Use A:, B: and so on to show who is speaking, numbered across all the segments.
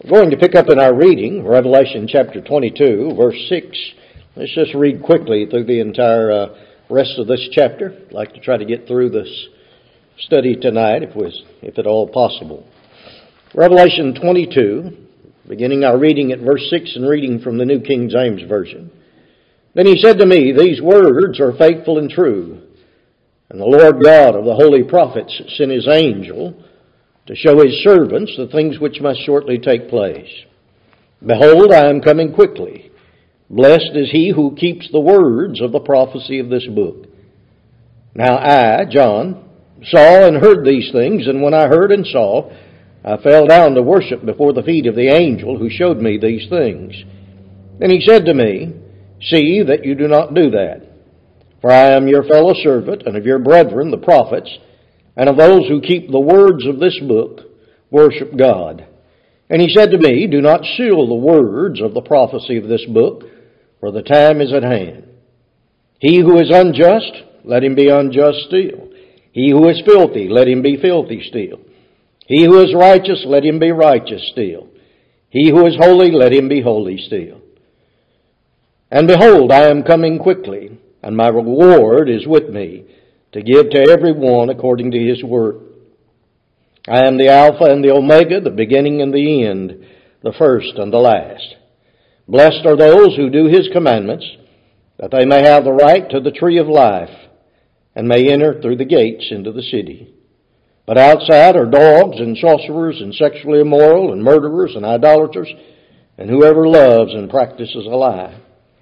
A: We're going to pick up in our reading, Revelation chapter 22, verse 6. Let's just read quickly through the entire rest of this chapter. I'd like to try to get through this study tonight, if at all possible. Revelation 22, beginning our reading at verse 6 and reading from the New King James Version. Then he said to me, "These words are faithful and true. And the Lord God of the holy prophets sent his angel to show his servants the things which must shortly take place. Behold, I am coming quickly. Blessed is he who keeps the words of the prophecy of this book." Now I, John, saw and heard these things, and when I heard and saw, I fell down to worship before the feet of the angel who showed me these things. Then he said to me, "See that you do not do that. For I am your fellow servant and of your brethren, the prophets, and of those who keep the words of this book, worship God." And he said to me, "Do not seal the words of the prophecy of this book, for the time is at hand. He who is unjust, let him be unjust still. He who is filthy, let him be filthy still. He who is righteous, let him be righteous still. He who is holy, let him be holy still. And behold, I am coming quickly, and my reward is with me, to give to every one according to his work. I am the Alpha and the Omega, the beginning and the end, the first and the last. Blessed are those who do his commandments, that they may have the right to the tree of life, and may enter through the gates into the city. But outside are dogs and sorcerers and sexually immoral and murderers and idolaters, and whoever loves and practices a lie.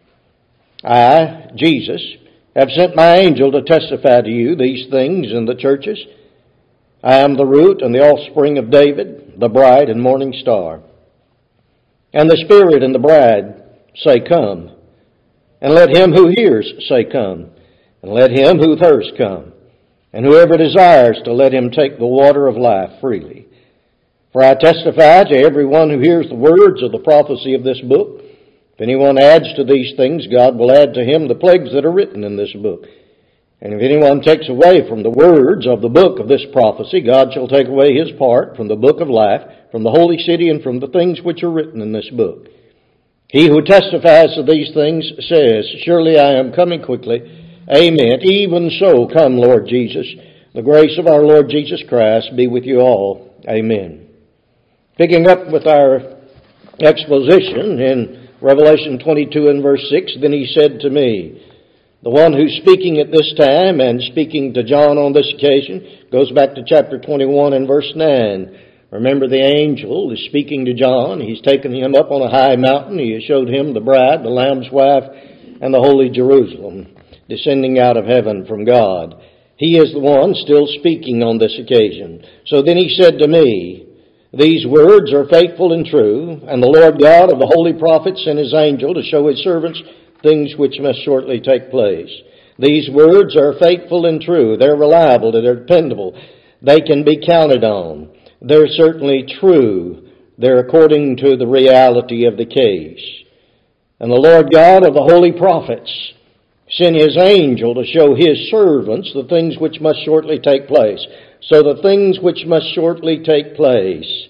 A: I, Jesus, have sent my angel to testify to you these things in the churches. I am the root and the offspring of David, the bright and morning star. And the Spirit and the bride say, "Come." And let him who hears say, "Come." And let him who thirsts come. And whoever desires to, let him take the water of life freely. For I testify to everyone who hears the words of the prophecy of this book. If anyone adds to these things, God will add to him the plagues that are written in this book. And if anyone takes away from the words of the book of this prophecy, God shall take away his part from the book of life, from the holy city, and from the things which are written in this book. He who testifies to these things says, "Surely I am coming quickly. Amen. Even so, come, Lord Jesus. The grace of our Lord Jesus Christ be with you all. Amen." Picking up with our exposition in Revelation 22 and verse 6, then he said to me, the one who's speaking at this time and speaking to John on this occasion goes back to chapter 21 and verse 9. Remember, the angel is speaking to John. He's taken him up on a high mountain. He has showed him the bride, the Lamb's wife, and the holy Jerusalem, descending out of heaven from God. He is the one still speaking on this occasion. So then he said to me, "These words are faithful and true, and the Lord God of the holy prophets sent his angel to show his servants things which must shortly take place." These words are faithful and true. They're reliable. They're dependable. They can be counted on. They're certainly true. They're according to the reality of the case. And the Lord God of the holy prophets sent his angel to show his servants the things which must shortly take place. So the things which must shortly take place,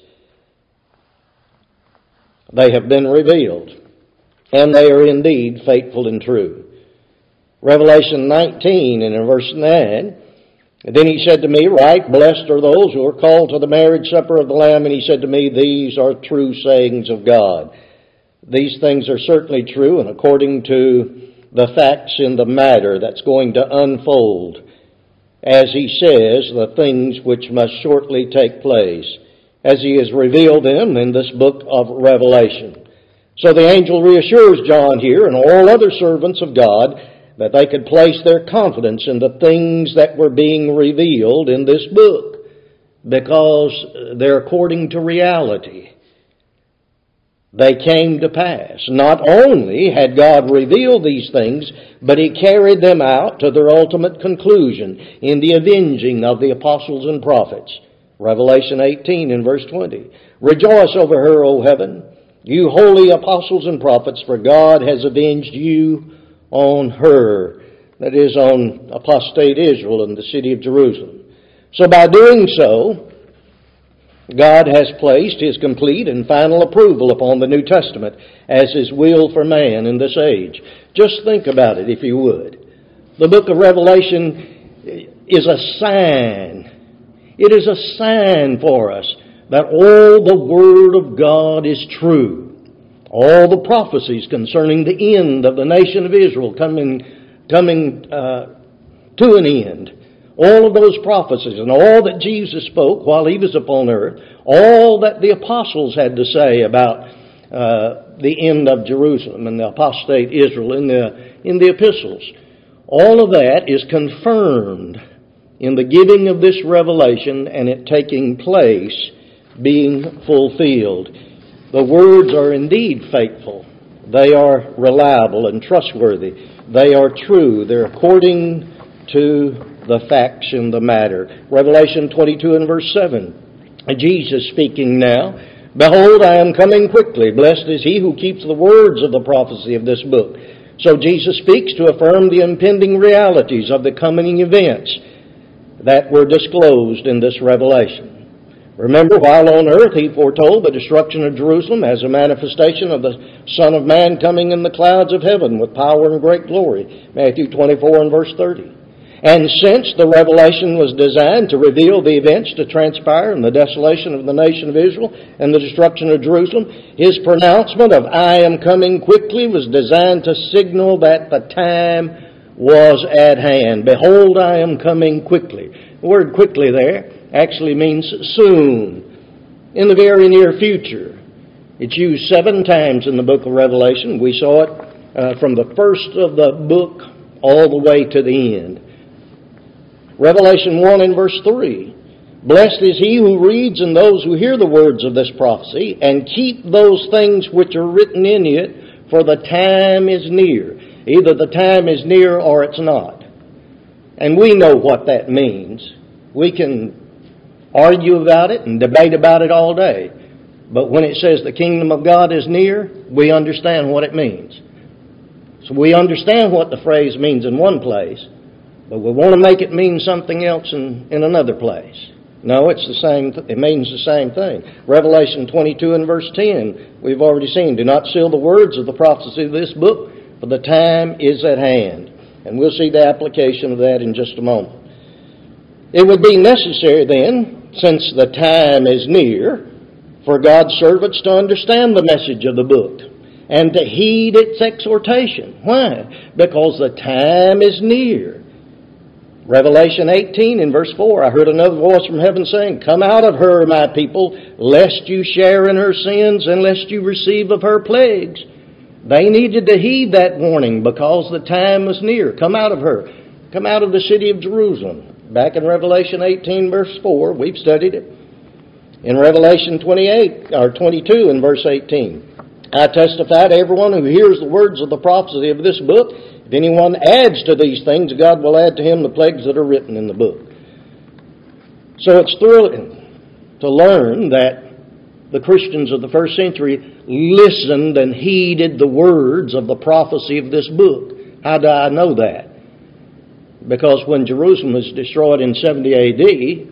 A: they have been revealed, and they are indeed faithful and true. Revelation 19 and in verse 9, then he said to me, "Write, blessed are those who are called to the marriage supper of the Lamb." And he said to me, "These are true sayings of God." These things are certainly true, and according to the facts in the matter that's going to unfold, as he says, the things which must shortly take place, as he has revealed them in this book of Revelation. So the angel reassures John here and all other servants of God that they could place their confidence in the things that were being revealed in this book, because they're according to reality. They came to pass. Not only had God revealed these things, but he carried them out to their ultimate conclusion in the avenging of the apostles and prophets. Revelation 18 and verse 20. "Rejoice over her, O heaven, you holy apostles and prophets, for God has avenged you on her." That is, on apostate Israel and the city of Jerusalem. So by doing so, God has placed His complete and final approval upon the New Testament as His will for man in this age. Just think about it, if you would. The book of Revelation is a sign. It is a sign for us that all the Word of God is true. All the prophecies concerning the end of the nation of Israel coming to an end. All of those prophecies and all that Jesus spoke while He was upon earth, all that the apostles had to say about the end of Jerusalem and the apostate Israel in the epistles, all of that is confirmed in the giving of this revelation and it taking place, being fulfilled. The words are indeed faithful. They are reliable and trustworthy. They are true. They're according to the facts in the matter. Revelation 22 and verse 7. Jesus speaking now, "Behold, I am coming quickly. Blessed is he who keeps the words of the prophecy of this book." So Jesus speaks to affirm the impending realities of the coming events that were disclosed in this revelation. Remember, while on earth He foretold the destruction of Jerusalem as a manifestation of the Son of Man coming in the clouds of heaven with power and great glory. Matthew 24 and verse 30. And since the revelation was designed to reveal the events to transpire in the desolation of the nation of Israel and the destruction of Jerusalem, His pronouncement of "I am coming quickly" was designed to signal that the time was at hand. Behold, I am coming quickly. The word "quickly" there actually means soon, in the very near future. It's used 7 times in the book of Revelation. We saw it from the first of the book all the way to the end. Revelation 1 and verse 3. "Blessed is he who reads and those who hear the words of this prophecy and keep those things which are written in it, for the time is near." Either the time is near or it's not. And we know what that means. We can argue about it and debate about it all day. But when it says the kingdom of God is near, we understand what it means. So we understand what the phrase means in one place, but we want to make it mean something else in another place. No, it's the same. It means the same thing. Revelation 22 and verse 10, we've already seen. "Do not seal the words of the prophecy of this book, for the time is at hand." And we'll see the application of that in just a moment. It would be necessary then, since the time is near, for God's servants to understand the message of the book and to heed its exhortation. Why? Because the time is near. Revelation 18 in verse 4, "I heard another voice from heaven saying, 'Come out of her, my people, lest you share in her sins and lest you receive of her plagues.'" They needed to heed that warning because the time was near. Come out of her. Come out of the city of Jerusalem. Back in Revelation 18 verse 4, we've studied it. In Revelation 22 and verse 18, "I testify to everyone who hears the words of the prophecy of this book. If anyone adds to these things, God will add to him the plagues that are written in the book." So it's thrilling to learn that the Christians of the first century listened and heeded the words of the prophecy of this book. How do I know that? Because when Jerusalem was destroyed in 70 AD,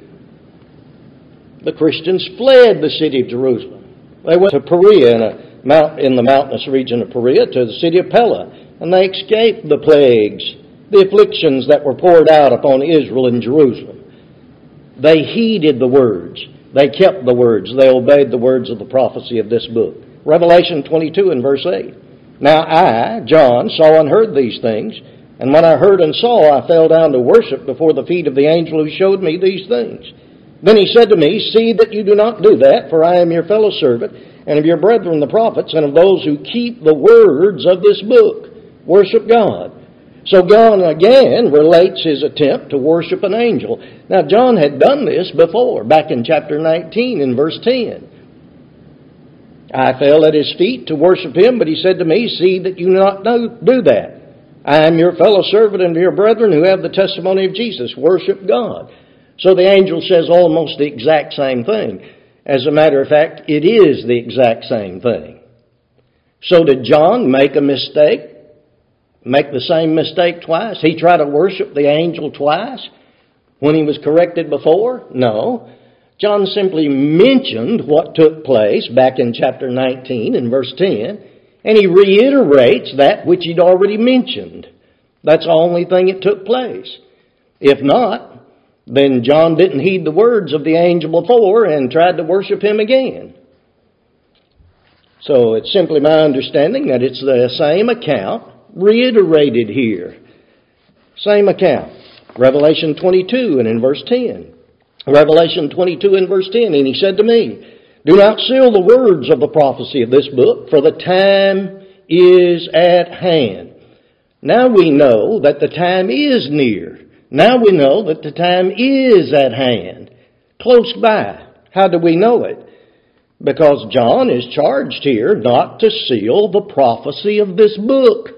A: the Christians fled the city of Jerusalem. They went to Perea, in the mountainous region of Perea, to the city of Pella, and they escaped the plagues, the afflictions that were poured out upon Israel in Jerusalem. They heeded the words. They kept the words. They obeyed the words of the prophecy of this book. Revelation 22 and verse 8. "Now I, John, saw and heard these things, and when I heard and saw, I fell down to worship before the feet of the angel who showed me these things. Then he said to me, 'See that you do not do that, for I am your fellow servant, and of your brethren the prophets, and of those who keep the words of this book.'" Worship God. So John again relates his attempt to worship an angel. Now John had done this before, back in chapter 19 in verse 10. "I fell at his feet to worship him, but he said to me, 'See that you not do that. I am your fellow servant and your brethren who have the testimony of Jesus. Worship God.'" So the angel says almost the exact same thing. As a matter of fact, it is the exact same thing. So did John make a mistake? Make the same mistake twice? He tried to worship the angel twice when he was corrected before? No. John simply mentioned what took place back in chapter 19 and verse 10, and he reiterates that which he'd already mentioned. That's the only thing that took place. If not, then John didn't heed the words of the angel before and tried to worship him again. So it's simply my understanding that it's the same account reiterated here. Same account. Revelation 22 and in verse 10. Revelation 22 and verse 10. And he said to me, do not seal the words of the prophecy of this book, for the time is at hand. Now we know that the time is near. Now we know that the time is at hand. Close by. How do we know it? Because John is charged here not to seal the prophecy of this book.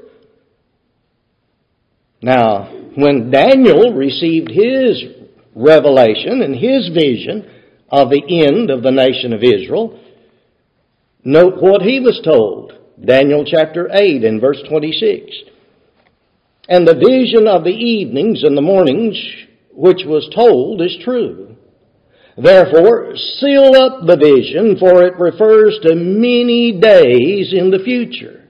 A: Now, when Daniel received his revelation and his vision of the end of the nation of Israel, note what he was told. Daniel chapter 8 and verse 26. And the vision of the evenings and the mornings which was told is true. Therefore, seal up the vision, for it refers to many days in the future.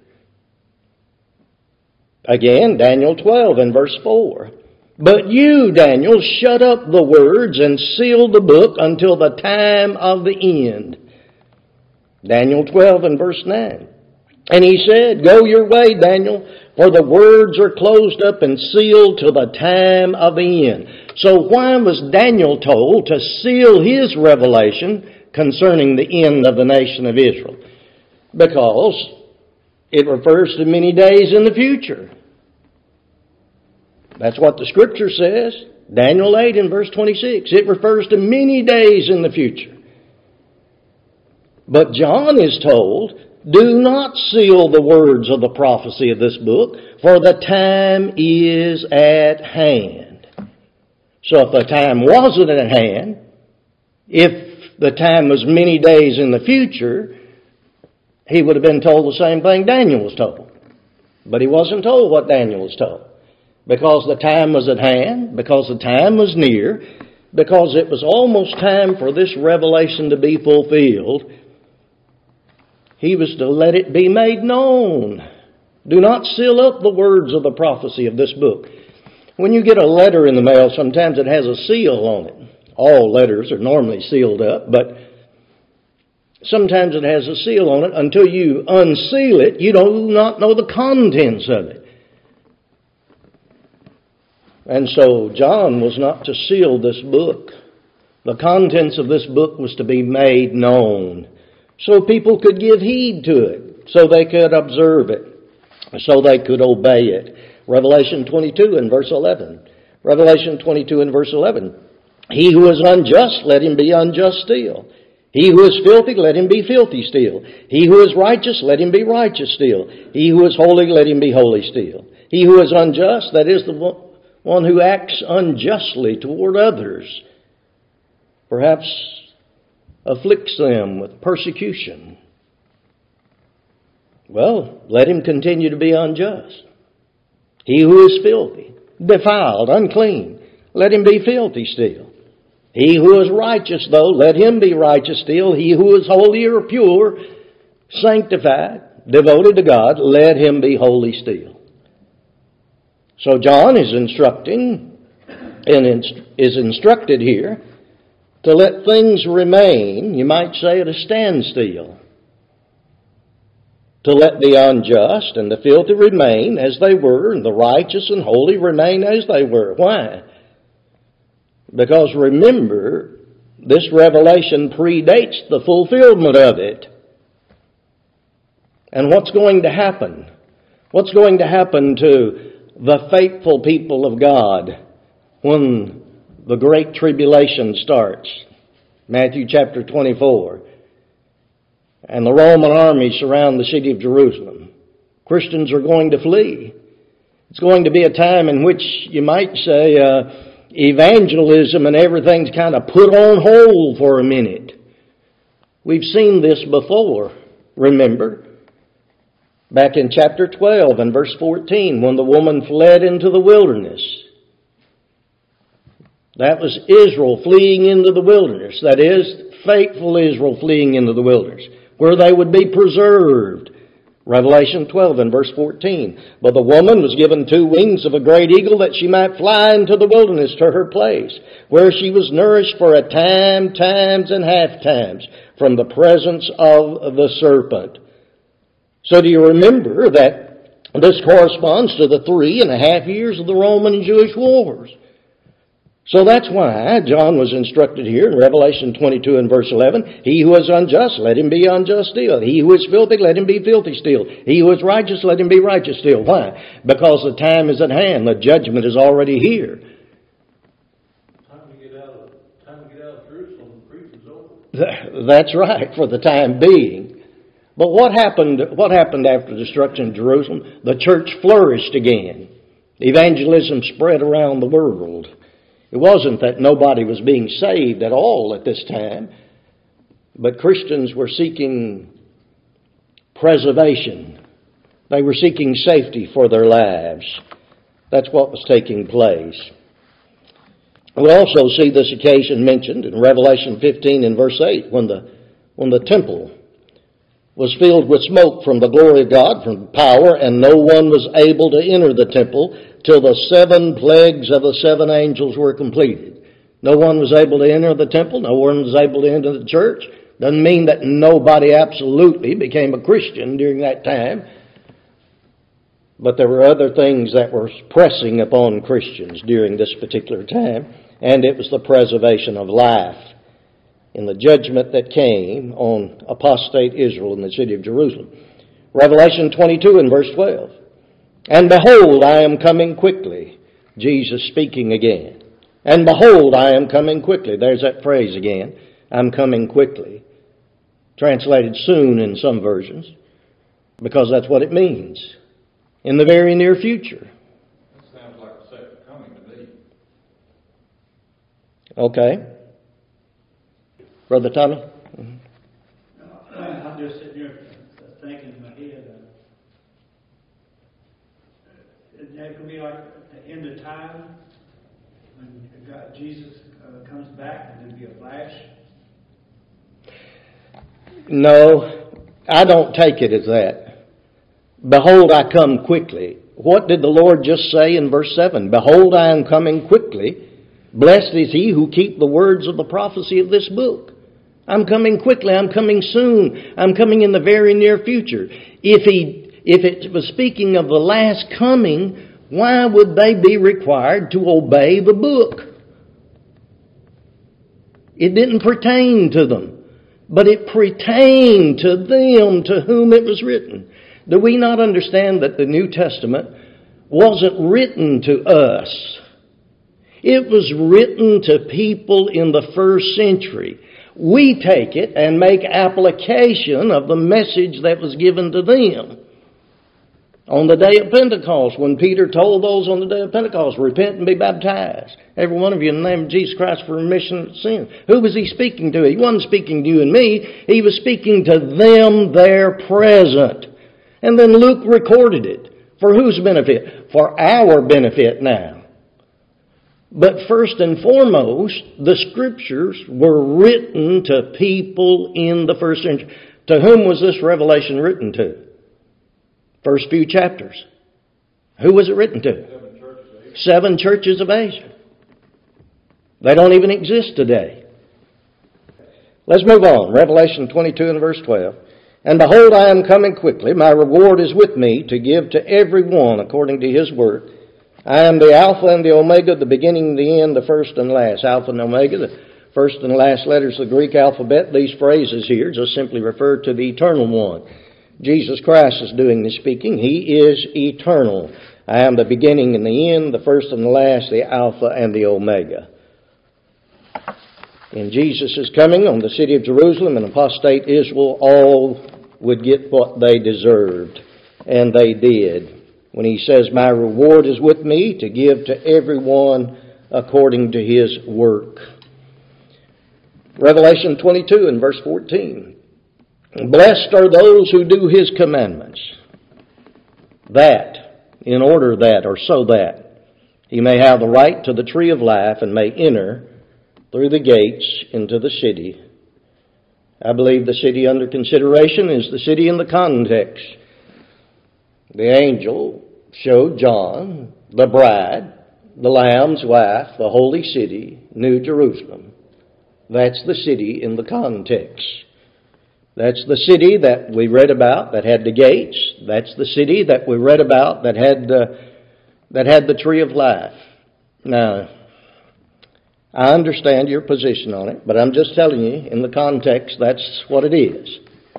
A: Again, Daniel 12 and verse 4. But you, Daniel, shut up the words and seal the book until the time of the end. Daniel 12 and verse 9. And he said, go your way, Daniel, for the words are closed up and sealed till the time of the end. So why was Daniel told to seal his revelation concerning the end of the nation of Israel? Because it refers to many days in the future. That's what the Scripture says. Daniel 8 and verse 26. It refers to many days in the future. But John is told, do not seal the words of the prophecy of this book, for the time is at hand. So if the time wasn't at hand, if the time was many days in the future, he would have been told the same thing Daniel was told. But he wasn't told what Daniel was told. Because the time was at hand, because the time was near, because it was almost time for this revelation to be fulfilled, he was to let it be made known. Do not seal up the words of the prophecy of this book. When you get a letter in the mail, sometimes it has a seal on it. All letters are normally sealed up, but sometimes it has a seal on it. Until you unseal it, you do not know the contents of it. And so John was not to seal this book. The contents of this book was to be made known, so people could give heed to it, so they could observe it, so they could obey it. Revelation 22 and verse 11. Revelation 22 and verse 11. He who is unjust, let him be unjust still. He who is filthy, let him be filthy still. He who is righteous, let him be righteous still. He who is holy, let him be holy still. He who is unjust, that is the one who acts unjustly toward others, perhaps afflicts them with persecution. Well, let him continue to be unjust. He who is filthy, defiled, unclean, let him be filthy still. He who is righteous, though, let him be righteous still. He who is holy or pure, sanctified, devoted to God, let him be holy still. So John is instructing, and is instructed here, to let things remain, you might say, at a standstill. To let the unjust and the filthy remain as they were, and the righteous and holy remain as they were. Why? Because remember, this revelation predates the fulfillment of it. And what's going to happen? What's going to happen to the faithful people of God when the great tribulation starts? Matthew chapter 24. And the Roman army surround the city of Jerusalem. Christians are going to flee. It's going to be a time in which you might say evangelism and everything's kind of put on hold for a minute. We've seen this before, remember? Back in chapter 12 and verse 14, when the woman fled into the wilderness. That was Israel fleeing into the wilderness. That is, faithful Israel fleeing into the wilderness, where they would be preserved. Revelation 12 and verse 14. But the woman was given 2 wings of a great eagle, that she might fly into the wilderness to her place, where she was nourished for a time, times, and half times from the presence of the serpent. So do you remember that this corresponds to the 3.5 years of the Roman and Jewish wars? So that's why John was instructed here in Revelation 22 and verse 11, he who is unjust, let him be unjust still. He who is filthy, let him be filthy still. He who is righteous, let him be righteous still. Why? Because the time is at hand. The judgment is already here.
B: Time to get out of Jerusalem. The preaching's over.
A: That's right, for the time being. But what happened after the destruction of Jerusalem? The church flourished again. Evangelism spread around the world. It wasn't that nobody was being saved at all at this time, but Christians were seeking preservation. They were seeking safety for their lives. That's what was taking place. We also see this occasion mentioned in Revelation 15 and verse 8, when the temple was filled with smoke from the glory of God, from power, and no one was able to enter the temple till the 7 plagues of the 7 angels were completed. No one was able to enter the temple. No one was able to enter the church. Doesn't mean that nobody absolutely became a Christian during that time. But there were other things that were pressing upon Christians during this particular time, and it was the preservation of life in the judgment that came on apostate Israel in the city of Jerusalem. Revelation 22 and verse 12. And behold, I am coming quickly. Jesus speaking again. And behold, I am coming quickly. There's that phrase again. I'm coming quickly. Translated soon in some versions, because that's what it means. In the very near future.
B: That sounds like a second coming to me.
A: Okay. Brother Tommy?
C: I'm just sitting here thinking in my head, isn't that going to be like the end of time when Jesus comes back and there'll be a flash?
A: No, I don't take it as that. Behold, I come quickly. What did the Lord just say in verse 7? Behold, I am coming quickly. Blessed is he who keep the words of the prophecy of this book. I'm coming quickly. I'm coming soon. I'm coming in the very near future. If it was speaking of the last coming, why would they be required to obey the book? It didn't pertain to them, but it pertained to them to whom it was written. Do we not understand that the New Testament wasn't written to us? It was written to people in the first century. We take it and make application of the message that was given to them. On the day of Pentecost, when Peter told those on the day of Pentecost, repent and be baptized, every one of you in the name of Jesus Christ for remission of sin. Who was he speaking to? He wasn't speaking to you and me. He was speaking to them there present. And then Luke recorded it. For whose benefit? For our benefit now. But first and foremost, the Scriptures were written to people in the first century. To whom was this revelation written to? First few chapters. Who was it written to? 7 churches of Asia. They don't even exist today. Let's move on. Revelation 22 and verse 12. And behold, I am coming quickly. My reward is with me to give to every one according to his work. I am the Alpha and the Omega, the beginning and the end, the first and last. Alpha and Omega, the first and last letters of the Greek alphabet. These phrases here just simply refer to the eternal one. Jesus Christ is doing the speaking. He is eternal. I am the beginning and the end, the first and the last, the Alpha and the Omega. In Jesus' coming on the city of Jerusalem and apostate Israel, all would get what they deserved. And they did. When he says, my reward is with me to give to everyone according to his work. Revelation 22 and verse 14. Blessed are those who do his commandments. That, in order that, or so that. he may have the right to the tree of life and may enter through the gates into the city. I believe the city under consideration is the city in the context. The angel showed John the bride, the Lamb's wife, the holy city, New Jerusalem. That's the city in the context. That's the city that we read about that had the gates. That's the city that we read about that had the tree of life. Now, I understand your position on it, but I'm just telling you, in the context, that's what it is.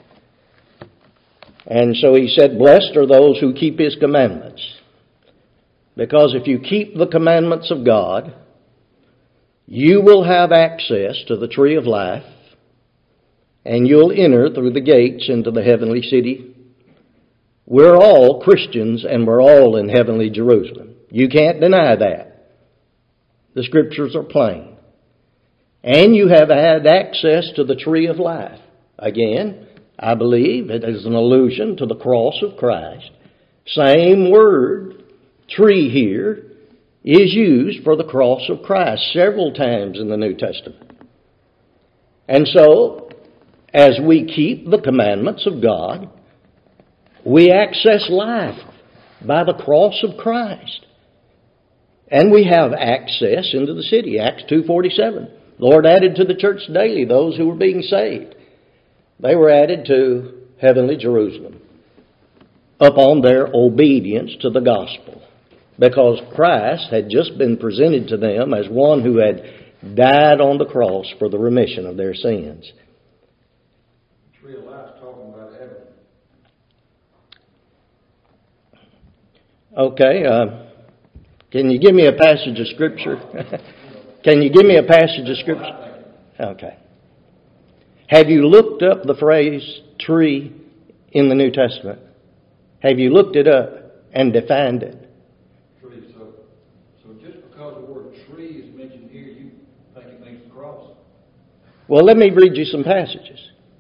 A: And so he said, blessed are those who keep his commandments. Because if you keep the commandments of God, you will have access to the tree of life, and you'll enter through the gates into the heavenly city. We're all Christians, and we're all in heavenly Jerusalem. You can't deny that. The Scriptures are plain. And you have had access to the tree of life. Again, I believe it is an allusion to the cross of Christ. Same word, tree here, is used for the cross of Christ several times in the New Testament. And so, as we keep the commandments of God, we access life by the cross of Christ. And we have access into the city. Acts 2:47. Lord added to the church daily those who were being saved. They were added to heavenly Jerusalem upon their obedience to the gospel, because Christ had just been presented to them as one who had died on the cross for the remission of their sins.
B: Tree of Life's talking about heaven.
A: Okay, can you give me a passage of Scripture? Can you give me a passage of Scripture? Okay. Have you looked up the phrase tree in the New Testament? Have you looked it up and defined it?
B: Tree. So just because the word tree is mentioned here, you think it means the cross?
A: Well, let me read you some passages.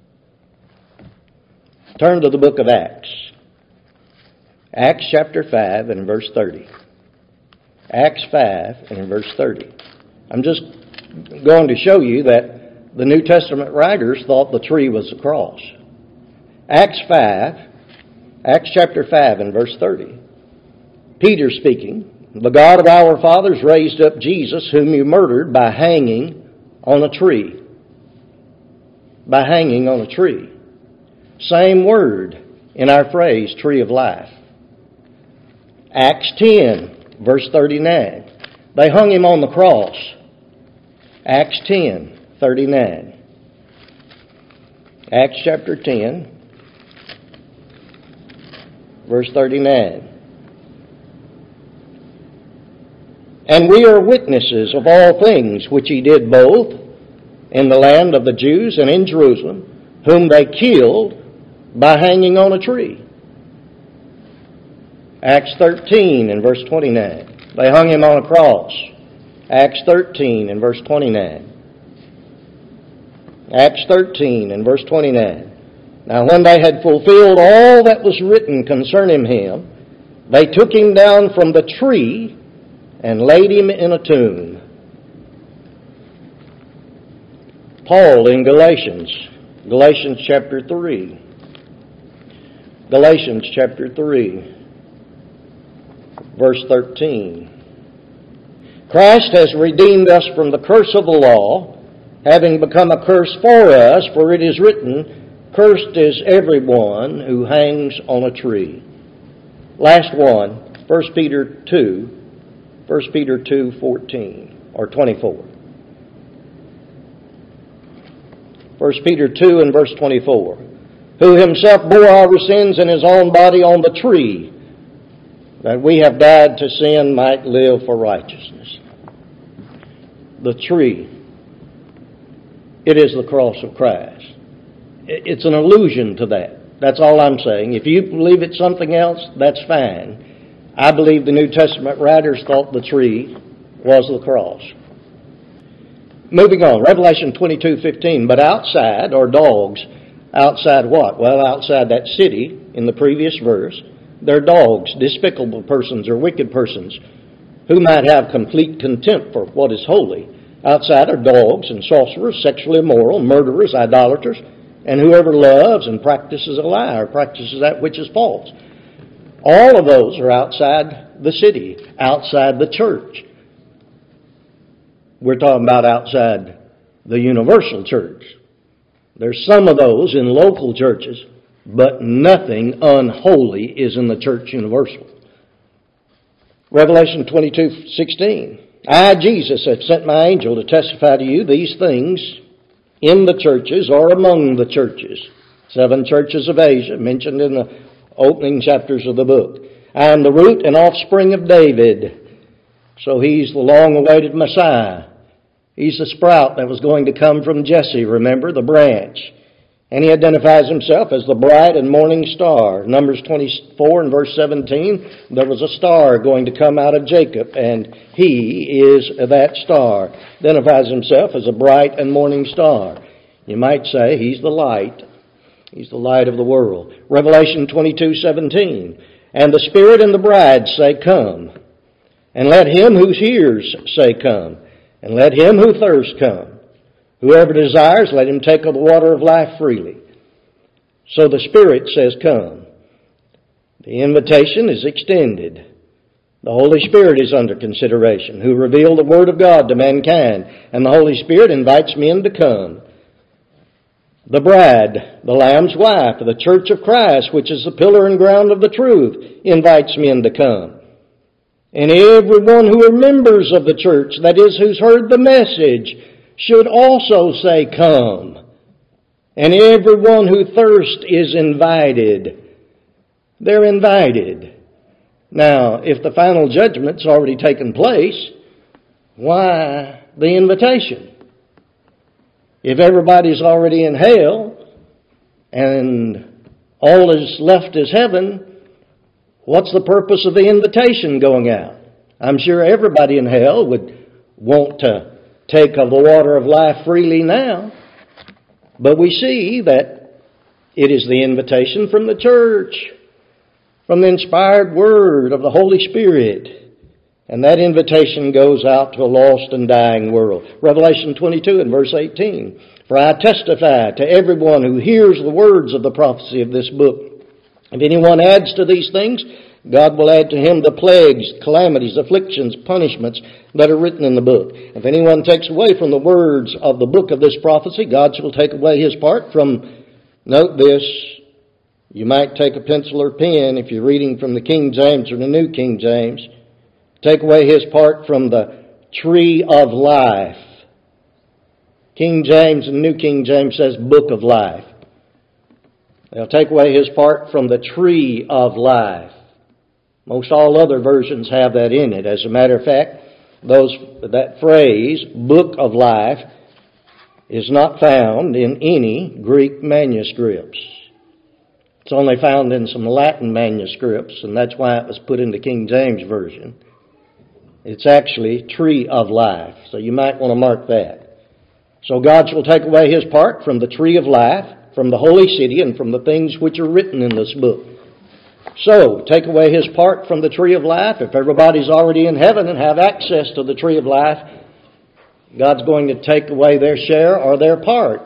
A: Turn to the book of Acts. Acts chapter 5 and verse 30. Acts 5 and verse 30. I'm just going to show you that the New Testament writers thought the tree was the cross. Acts chapter 5 and verse 30. Peter speaking, the God of our fathers raised up Jesus, whom you murdered by hanging on a tree. By hanging on a tree. Same word in our phrase, tree of life. Acts 10, verse 39. They hung him on the cross. Acts 10, 39. Acts chapter 10, verse 39. And we are witnesses of all things which he did both in the land of the Jews and in Jerusalem, whom they killed by hanging on a tree. Acts 13 and verse 29. They hung him on a cross. Acts 13 and verse 29. Acts 13 and verse 29. Now when they had fulfilled all that was written concerning him, they took him down from the tree and laid him in a tomb. Paul in Galatians chapter 3. Galatians chapter 3, verse 13. Christ has redeemed us from the curse of the law, having become a curse for us, for it is written, cursed is everyone who hangs on a tree. Last one, 1 Peter 2:14 or 24. 1 Peter 2 and verse 24. Who himself bore our sins in his own body on the tree, that we have died to sin, might live for righteousness. The tree. It is the cross of Christ. It's an allusion to that. That's all I'm saying. If you believe it's something else, that's fine. I believe the New Testament writers thought the tree was the cross. Moving on, Revelation 22:15. But outside are dogs. Outside what? Well, outside that city, in the previous verse, they're dogs, despicable persons or wicked persons who might have complete contempt for what is holy. Outside are dogs and sorcerers, sexually immoral, murderers, idolaters, and whoever loves and practices a lie or practices that which is false. All of those are outside the city, outside the church. We're talking about outside the universal church. There's some of those in local churches, but nothing unholy is in the church universal. Revelation 22:16. I, Jesus, have sent my angel to testify to you these things in the churches or among the churches. 7 churches of Asia, mentioned in the opening chapters of the book. I am the root and offspring of David. So he's the long-awaited Messiah. He's the sprout that was going to come from Jesse, remember, the branch. And he identifies himself as the bright and morning star. Numbers 24 and verse 17, there was a star going to come out of Jacob, and he is that star. Identifies himself as a bright and morning star. You might say he's the light. He's the light of the world. Revelation 22:17, and the Spirit and the bride say, come. And let him who hears say, come. And let him who thirsts come. Whoever desires, let him take of the water of life freely. So the Spirit says, come. The invitation is extended. The Holy Spirit is under consideration, who revealed the Word of God to mankind. And the Holy Spirit invites men to come. The bride, the Lamb's wife, the church of Christ, which is the pillar and ground of the truth, invites men to come. And everyone who are members of the church, that is, who's heard the message, should also say, come. And everyone who thirsts is invited. They're invited. Now, if the final judgment's already taken place, why the invitation? If everybody's already in hell and all is left is heaven, what's the purpose of the invitation going out? I'm sure everybody in hell would want to take of the water of life freely now. But we see that it is the invitation from the church, from the inspired word of the Holy Spirit. And that invitation goes out to a lost and dying world. Revelation 22 and verse 18. For I testify to everyone who hears the words of the prophecy of this book. If anyone adds to these things, God will add to him the plagues, calamities, afflictions, punishments that are written in the book. If anyone takes away from the words of the book of this prophecy, God shall take away his part from, note this, you might take a pencil or pen if you're reading from the King James or the New King James, take away his part from the tree of life. King James and New King James says book of life. They'll take away his part from the tree of life. Most all other versions have that in it. As a matter of fact, that phrase, book of life, is not found in any Greek manuscripts. It's only found in some Latin manuscripts, and that's why it was put in the King James Version. It's actually tree of life, so you might want to mark that. So God shall take away his part from the tree of life, from the holy city, and from the things which are written in this book. So, take away his part from the tree of life. If everybody's already in heaven and have access to the tree of life, God's going to take away their share or their part.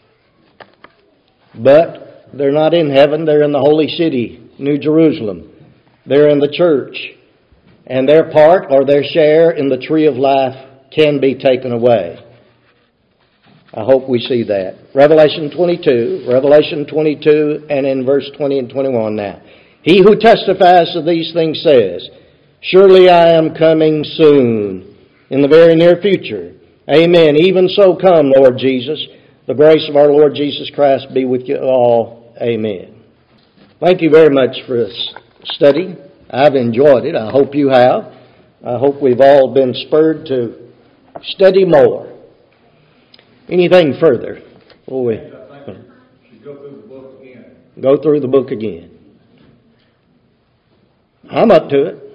A: But they're not in heaven, they're in the holy city, New Jerusalem. They're in the church. And their part or their share in the tree of life can be taken away. I hope we see that. Revelation 22 and in verse 20 and 21 now. He who testifies to these things says, surely I am coming soon, in the very near future. Amen. Even so come, Lord Jesus. The grace of our Lord Jesus Christ be with you all. Amen. Thank you very much for this study. I've enjoyed it. I hope you have. I hope we've all been spurred to study more. Anything further?
B: I think we should go through the book again.
A: Go through the book again. I'm up to it.